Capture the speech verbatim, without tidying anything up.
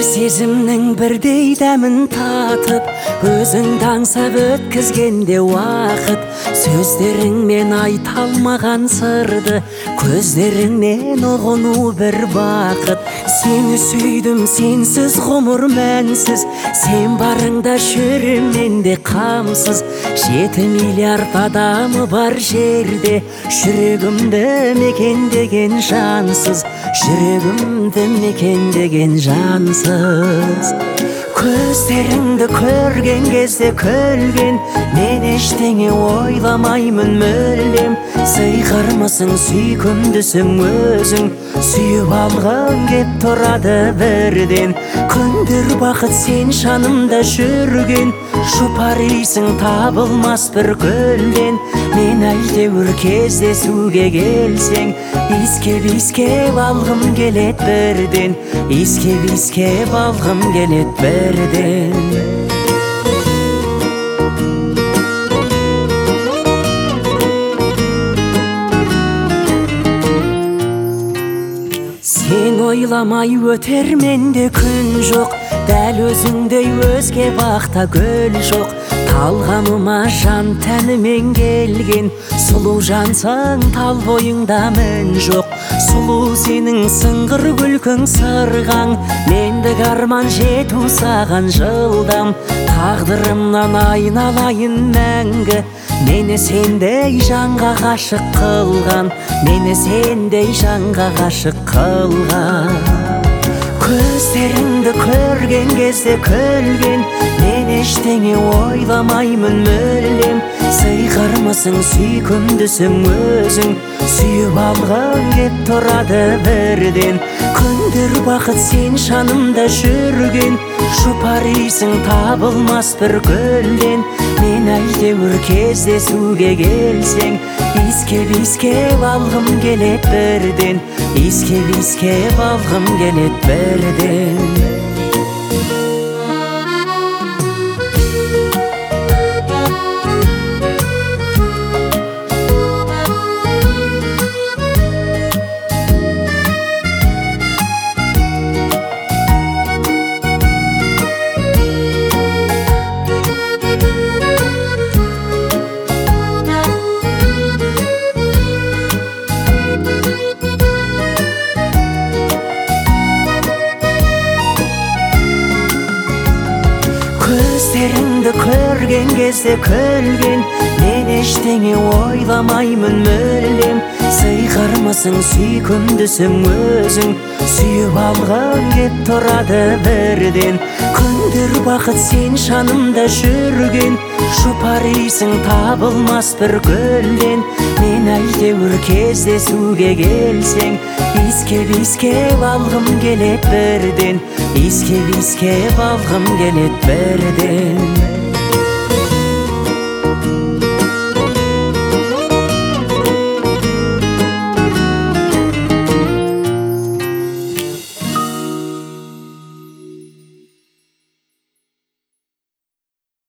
сезімнің бірдей дәмін татып, өзіңді аңсап өткізгенде уақыт. Сөздеріңмен айта алмаған сырды, көздеріңнен ұғыну бір бақыт. Сені сүйдім, сенсіз ғұмыр мәнсіз, сен барыңда жүрем менде қамсыз. Жеті миллиард адамы бар жерде, жүрегімді мекендеген жансыз, жүрегімді мекендеген жансыз. Көздеріңді көрген кезде күлген, мен ештеңе ойламаймын мүлдем. Сыйғырмысың, сүйкімдісің өзің, сүйіп алғым кеп тұрады бірден. Күндер бақыт сен жанымда жүрген, жұпарисың табылмас бір гүлден. Мен әйтеуір кездесуге келсең, иіскеп-иіскеп алғым келет бірден, иіскеп-иіскеп алғым келет бірден. Сен ойламай өтер менде күн жоқ, дәл өзіңдей өзге бақта гүл жоқ. Талғамыма жан тәнімен келген, сұлу жансың, тал бойыңда мін жоқ. Сұлу сенің сыңғыр күлкің сырғаң, мендік арман жету саған жылдам. Тағдырымнан айналайын мәңгі, мені сендей жанға ғашық қылған, мені сендей жанға ғашық қылған. Көздеріңді көрген кезде күлген, мен ештеңе ойламаймын мүлдем. Сыйғырмысың, сүйкімдісің өзің, сүйіп алғым кеп тұрады бірден. Күндер бақыт сен жанымда жүрген, жұпарисың табылмас бір гүлден. Мен әйтеуір кездесуге келсең, иіскеп-иіскеп алғым келет бірден, иіскеп-иіскеп алғым келет бірден. Көздеріңді көрген кезде күлген, мен ештеңе ойламаймын мүлдем. Сыйғырмысың, сүйкімдісің өзің, сүйіп алғым кеп тұрады бірден. Күндер бақыт сен жанымда жүрген, жұпарисың табылмас бір гүлден. Мен әйтеуір кездесуге келсең, иіскеп-иіскеп алғым келет бірден, иіскеп-иіскеп алғым келет бірден.